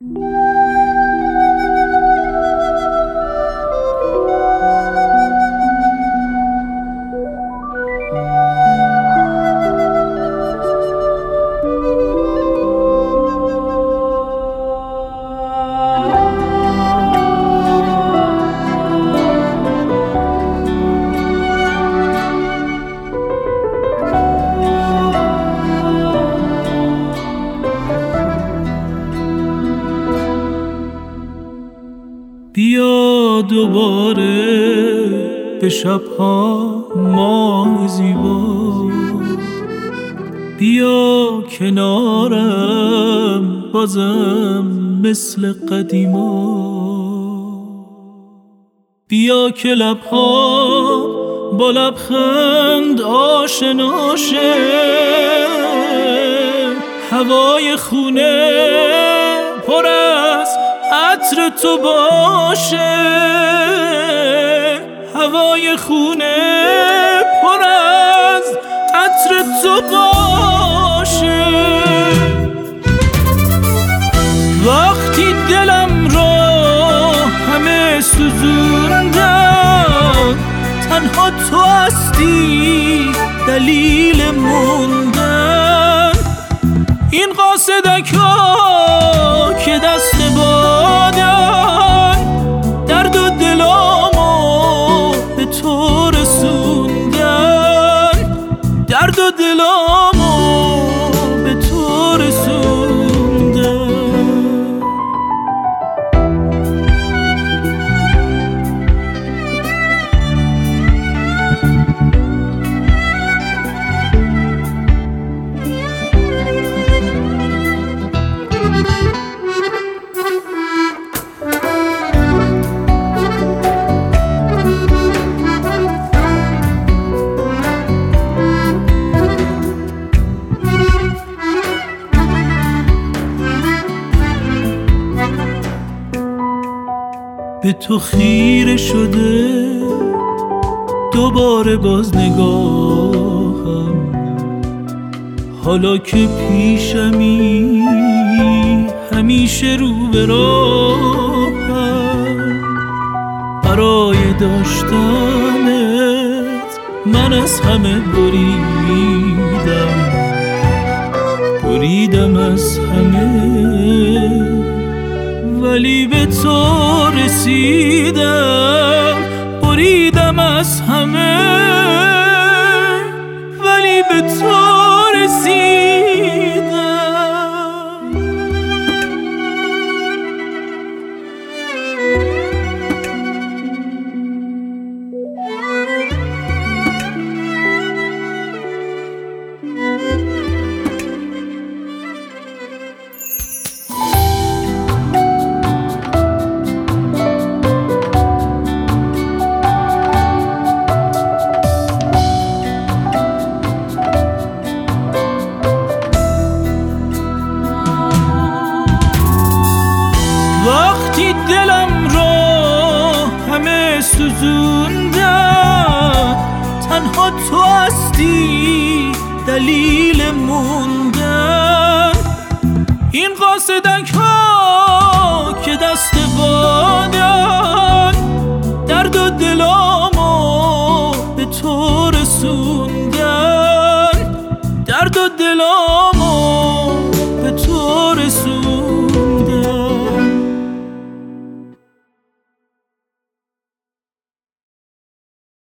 بیا دوباره به شب‌ها ماه زیبا، بیا کنارم بازم مثل قدیما، بیا که لب‌ها با لبخند آشنا شه، هوای خونه پر از عطر تو باشه، هوای خونه پر از عطر تو باشه. وقتی دلم را همه سوزوندن، تنها تو هستی دلیل موندن. این قاصدک ها که دست بادن، درد و دلامو به تو رسوندن، درد و دلامو به تو رسوندن. به تو خیره شده دوباره باز نگاهم، حالا که پیشمی همیشه رو به راهم. برای داشتنت من از همه بریدم از همه، ولی به تو رسیدم. بریدم از همه ولی به تو رسیدم. وقتی دلم را همه سوزوندن، تنها تو هستی دلیل موندن. این قاصدک ها که دست بادن، درد و دلامو به تو رسوندن.